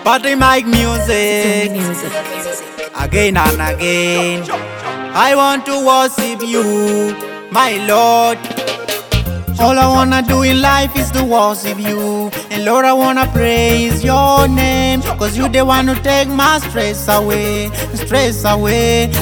Party Mike music, again and again. I want to worship you, my Lord. All I wanna do in life is to worship you. And Lord, I wanna praise your name, cause you the one who take my stress away, stress away.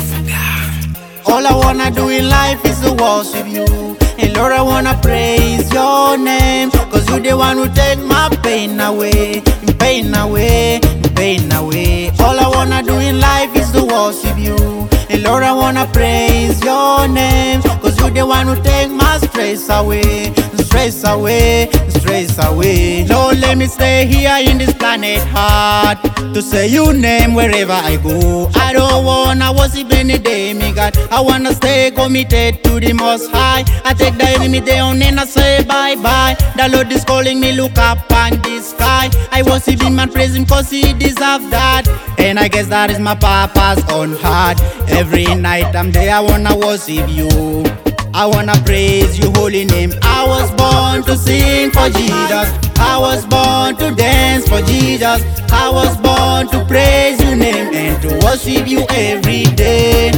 All I wanna do in life is to worship you. And Lord, I wanna praise your name, cause you the one who take my pain away, pain away, pain away. All I wanna do in life is to worship you. And Lord, I wanna praise your name, cause you the one who take my stress away, stress away, stress away. Lord, let me stay here in this planet hard to say your name wherever I go. I don't wanna worship any day, me God. I wanna stay committed to the Most High. I take the enemy down and I say bye bye. The Lord is calling me, look up on the sky. I worship him and praise him cause he deserves that. And I guess that is my purpose on heart. Every night I'm there, I wanna worship you. I wanna praise your holy name. I was born to sing for Jesus. I was born to dance for Jesus. I was born to praise your name and to worship you every day.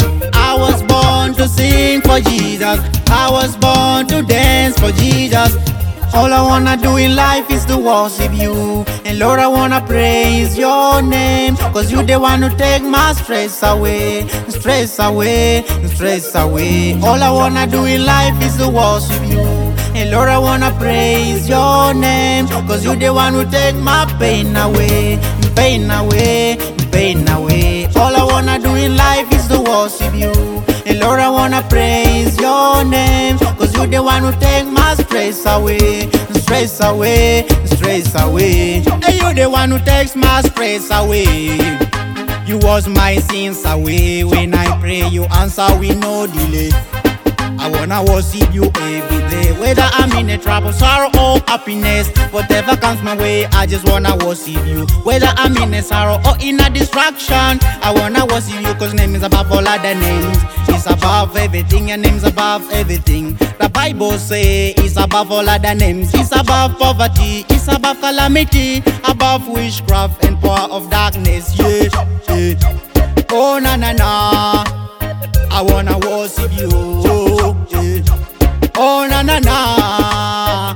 I was born to sing for Jesus. I was born to dance for Jesus. All I wanna do in life is to worship you. And Lord, I wanna praise your name, cause you the one who take my stress away, stress away, stress away. All I wanna do in life is to worship you. And Lord, I wanna praise your name, cause you the one who take my pain away, pain away, pain away. All I wanna do in life is to worship you. And Lord, I wanna praise your name, cause you the one who take my stress away, stress away, stress away. Hey, you the one who takes my stress away. You wash my sins away. When I pray, you answer with no delay. I wanna worship you every day. Whether I'm in a trouble, sorrow or happiness, whatever comes my way, I just wanna worship you. Whether I'm in a sorrow or in a distraction, I wanna worship you, cause name is above all other names. It's above everything, your name's above everything. The Bible say it's above all other names. It's above poverty, it's above calamity, above witchcraft and power of darkness. Yeah, yeah. Oh na na na, I wanna worship you. Yeah. Oh na na na.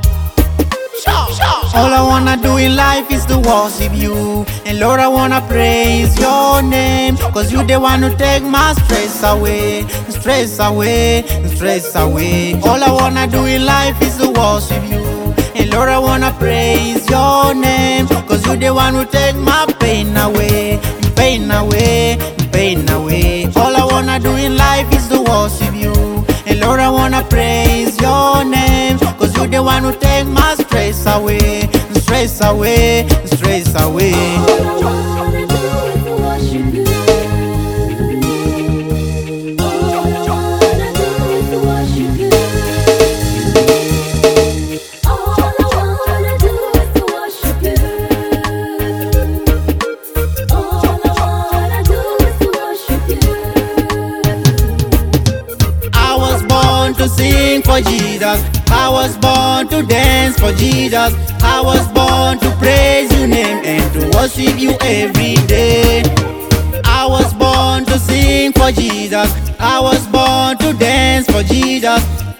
All I wanna do in life is to worship you. And Lord, I wanna praise your name, cause you the one who take my stress away, stress away, stress away. All I wanna do in life is to worship you. And Lord, I wanna praise your name, cause you the one who take my pain away, pain away, pain away. All I wanna do in life is to worship you. And Lord, I wanna praise your name, cause you the one who take my stress away, stress away, stress away. All I wanna do is worship you. All I wanna do is worship you. All I wanna do is worship you. All I wanna do is worship you. I was born to sing for Jesus. I was born to dance for Jesus. I was born to praise your name and to worship you every day. I was born to sing for Jesus. I was born to dance for Jesus.